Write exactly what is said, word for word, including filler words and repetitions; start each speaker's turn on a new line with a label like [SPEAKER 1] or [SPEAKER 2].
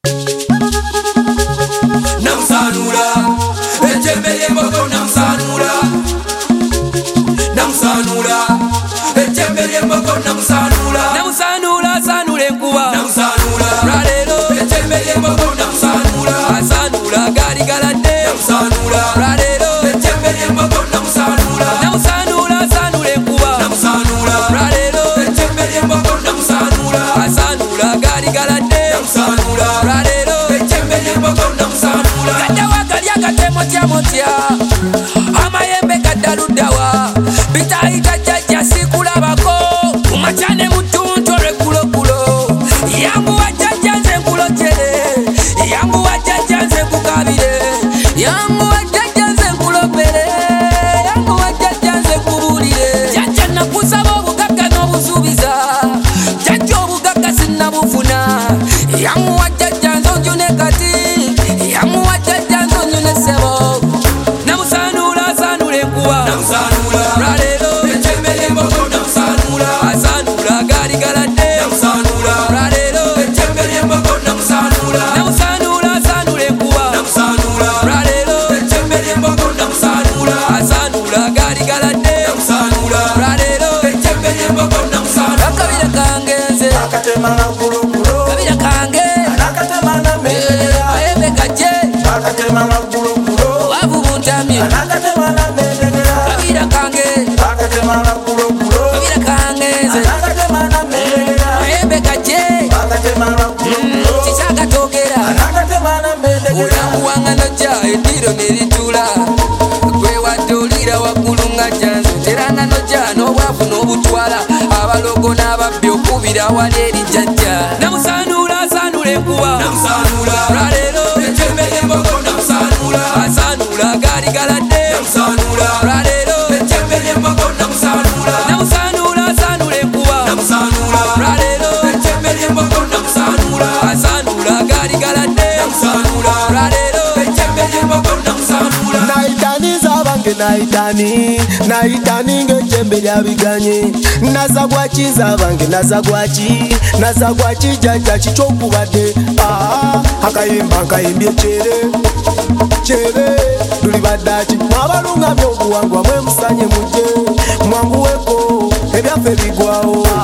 [SPEAKER 1] Namusanura ejembe ly'embogo namusanura namusanura ejembe ly'embogo namusanura
[SPEAKER 2] namusanura sanura enkuba
[SPEAKER 1] namusanura
[SPEAKER 2] lwaleero
[SPEAKER 1] ejembe ly'embogo namusanura
[SPEAKER 2] asanura gaali galadde
[SPEAKER 1] namusanura
[SPEAKER 2] lwaleero
[SPEAKER 1] ejembe ly'embogo namusanura
[SPEAKER 2] namusanura sanura enkuba
[SPEAKER 1] namusanura
[SPEAKER 2] lwaleero
[SPEAKER 1] ejembe ly'embogo namusanura
[SPEAKER 2] asanura gaali galadde
[SPEAKER 1] namusanura
[SPEAKER 2] lwaleero
[SPEAKER 1] ejembe ly'embogo namusanura
[SPEAKER 2] gaddawa gali akatemotya amayembe gaddaluddawa bitayita jjajja sikulabako kumacyane mutuntu olw'eggulogulo yanguwa jjajja nze nkulokere yanguwa jjajja nze nkukabire yanguwa jjajja nze nkulopere yanguwa jjajja nze nkubuulire jjajja nakusaba obugagga n'obusuubiza jjajja obugagga sinnabufuna yanguwa jjajja nze onjune kati yanguwa jjajja nze onjune ssebo namusanura asanura enkuba
[SPEAKER 1] namusanura
[SPEAKER 2] lwaleero
[SPEAKER 1] ejembe ly'embogo namusanura
[SPEAKER 2] asanura gaali galadde
[SPEAKER 1] namusanura
[SPEAKER 2] lwaleero
[SPEAKER 1] ejembe ly'embogo namusanura
[SPEAKER 2] namusanura asanura enkuba
[SPEAKER 1] namusanura
[SPEAKER 2] lwaleero
[SPEAKER 1] ejembe ly'embogo namusanura
[SPEAKER 2] asanura gaali galadde
[SPEAKER 1] namusanura
[SPEAKER 2] lwaleero
[SPEAKER 1] ejembe ly'embogo namusanura
[SPEAKER 2] akabira kange nze
[SPEAKER 3] Akatemana gulugulo,
[SPEAKER 2] kabira kange
[SPEAKER 3] akatemana mendegera,
[SPEAKER 2] ayembe gajje
[SPEAKER 3] akatemana gulugulo,
[SPEAKER 2] obwavu buntamye
[SPEAKER 3] akatemana mendegera,
[SPEAKER 2] kabira kange
[SPEAKER 3] akatemana gulugulo,
[SPEAKER 2] kabira kange nze
[SPEAKER 3] akatemana mendegera,
[SPEAKER 2] ayembe gajje
[SPEAKER 3] akatemana gulugulo,
[SPEAKER 2] kikyakatoogera
[SPEAKER 3] akatemana mendegera.
[SPEAKER 2] olamu wange nojja eddiro ne litula gwewadde oliira waggulu nga janzo teranga nojja n'obwavu n'obutwala abalogo n'ababbi okubira wali eri jjajja namusanura asanura enkuba
[SPEAKER 1] namusanura
[SPEAKER 2] lwaleero
[SPEAKER 1] ejembe ly'embogo namusanura
[SPEAKER 2] asanura gaali galadde
[SPEAKER 1] namusanura
[SPEAKER 2] lwaleero
[SPEAKER 1] ejembe ly'embogo namusanura
[SPEAKER 2] namusanura asanura enkuba
[SPEAKER 1] namusanura
[SPEAKER 2] lwaleero
[SPEAKER 1] ejembe ly'embogo namusanura
[SPEAKER 2] asanura gaali galadde
[SPEAKER 1] namusanura
[SPEAKER 2] lwaleero
[SPEAKER 1] ejembe ly'embogo namusanura
[SPEAKER 3] Naitaniza bange naitani naitani ng'ejjembe lyabiganye nazagwakiza bange nazagwaki nazagwaki jjajja kikyokubadde aa akayimba nkayimbye kyere kyere luli baddaki mwabalungamya obuwangwa mwemusanye mujje mwanguweko ebyaffe bigwawo